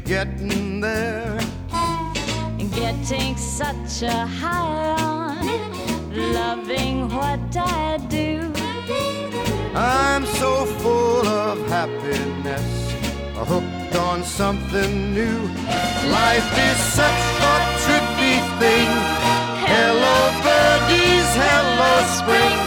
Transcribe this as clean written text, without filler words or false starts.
getting there. Getting such a high on loving what I do. I'm so full of happiness, hooked on something new. Life is such a trippy thing. Hello birdies, hello spring.